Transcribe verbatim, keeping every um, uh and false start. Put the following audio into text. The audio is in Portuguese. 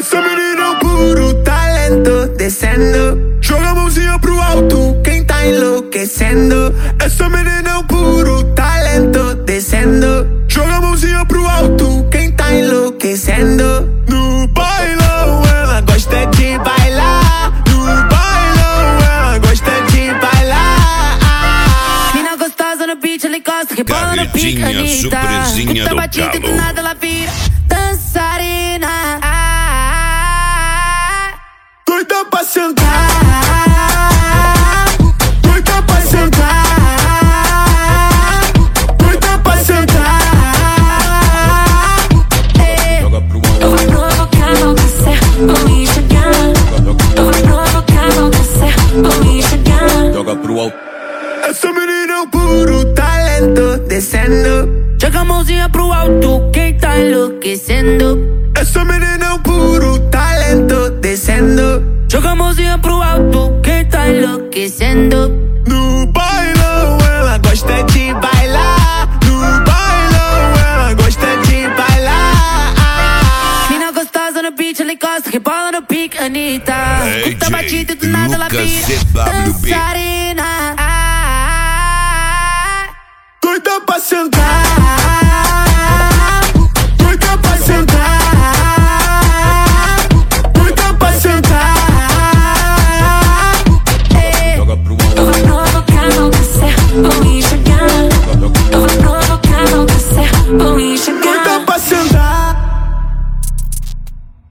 Essa menina é um puro talento, descendo. Joga a mãozinha pro alto, quem tá enlouquecendo. Essa menina é um puro talento, descendo. Joga a mãozinha pro alto, quem tá enlouquecendo. No bailão ela gosta de bailar. No bailão ela gosta de bailar. Mina gostosa no beat, ela encosta, rebola no pique, Anitta. Surpresinha do batida e do Galo. nada ela vira dançarina. Doida pra sentar, doida pra sentar, doida pra sentar. Eu vou provocar você, vou enxergar. Eu vou provocar você, vou enxergar. Joga pro alto. Essa menina é um puro talento, descendo. Joga a mãozinha pro alto, quem tá enlouquecendo. Essa menina é um puro talento, descendo. Joga a mãozinha pro alto, quem tá enlouquecendo. No bailão ela gosta de bailar. No bailão ela gosta de bailar. Mina gostosa no beat, ela encosta, rebola no pique, Anitta. D Escuta a J batida e do nada ela Lucas vira C W B. dançarina. Doida pra sentar,